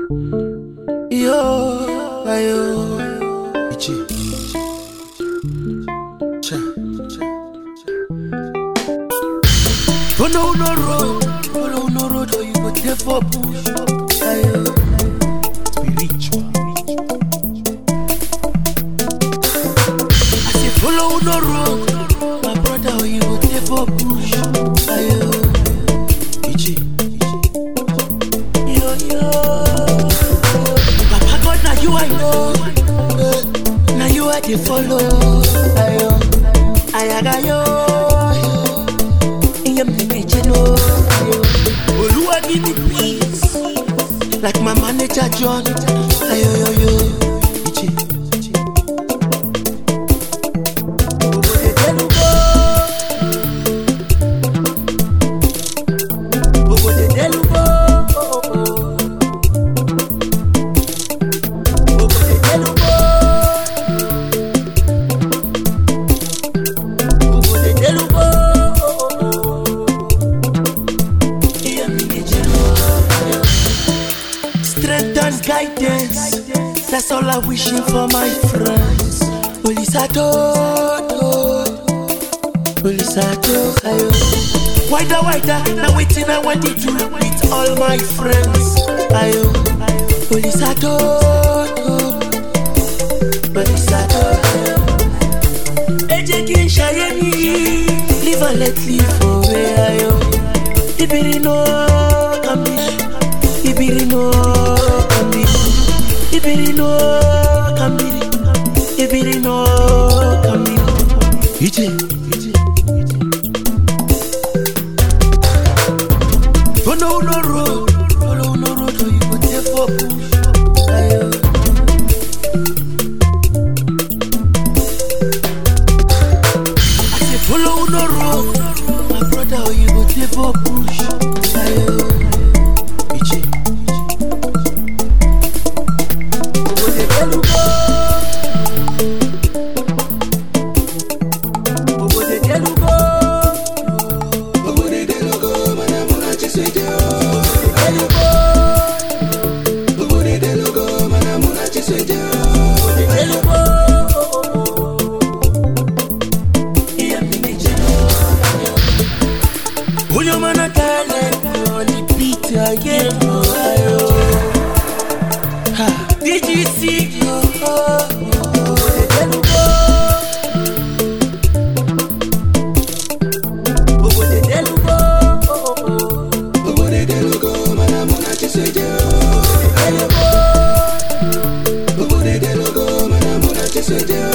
Yo, ayo, Ichi, cha. Follow no road, or you go there for push. Ayo, spiritual. I say follow no road, my brother, or you go there for push. Ayo, Ichi, yo. Papa God, now you I know. Now you I dey follow. Ayo, ayagayo. Oluwa give me peace, like my manager John. Ayo yo yo, Ichi. Obode delugo, obode delugo, obode delugo, obode delugo. Strength and guidance, that's all I'm wishing for my friends. Polisato, ayo. Wider, now waiting I want to do with all my friends. Ayo, Polisato, ayo. Ejekin Shayemi, live and let live away, ayo. Ibirino, Ibirino, Ichi. Follow no road, or you go there for push. Ayo. I say follow no road, my brother, or you go there for push. Ayo. Ichi. Did you see? Say